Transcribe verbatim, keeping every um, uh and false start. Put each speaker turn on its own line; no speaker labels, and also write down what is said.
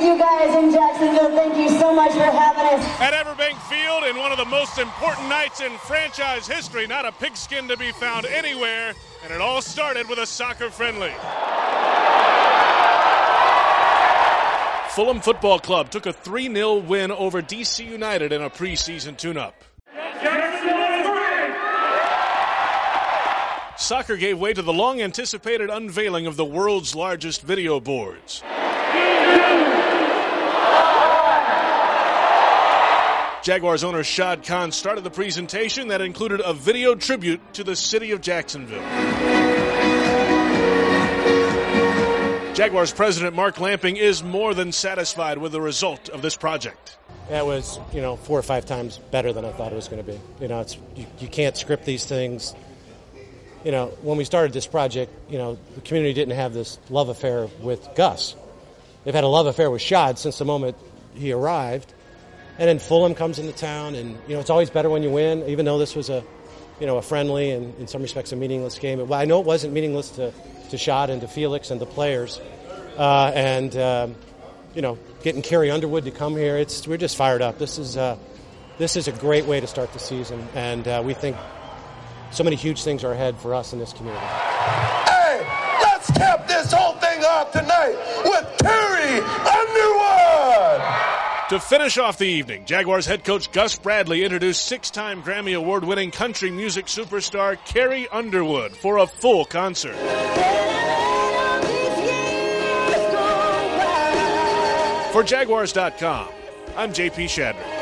you guys in Jacksonville. Thank you so much for having us.
At Everbank Field, in one of the most important nights in franchise history, not a pigskin to be found anywhere, and it all started with a soccer friendly. Fulham Football Club took a three nil win over D C United in a preseason tune-up. Soccer gave way to the long-anticipated unveiling of the world's largest video boards. Jaguars owner Shad Khan started the presentation that included a video tribute to the city of Jacksonville. Jaguars president Mark Lamping is more than satisfied with the result of this project.
That was, you know, four or five times better than I thought it was going to be. You know, it's you, you can't script these things. You know, when we started this project, you know, the community didn't have this love affair with Gus. They've had a love affair with Shad since the moment he arrived. And then Fulham comes into town, and, you know, it's always better when you win, even though this was a, you know, a friendly and in some respects a meaningless game. Well, I know it wasn't meaningless to, to Shad and to Felix and the players. Uh, and, um, you know, getting Carrie Underwood to come here, it's we're just fired up. This is, uh, this is a great way to start the season, and uh, we think so many huge things are ahead for us in this community.
Hey, let's cap this whole thing off tonight with Carrie Underwood!
To finish off the evening, Jaguars head coach Gus Bradley introduced six-time Grammy Award-winning country music superstar Carrie Underwood for a full concert. For Jaguars dot com, I'm J P Shadrick.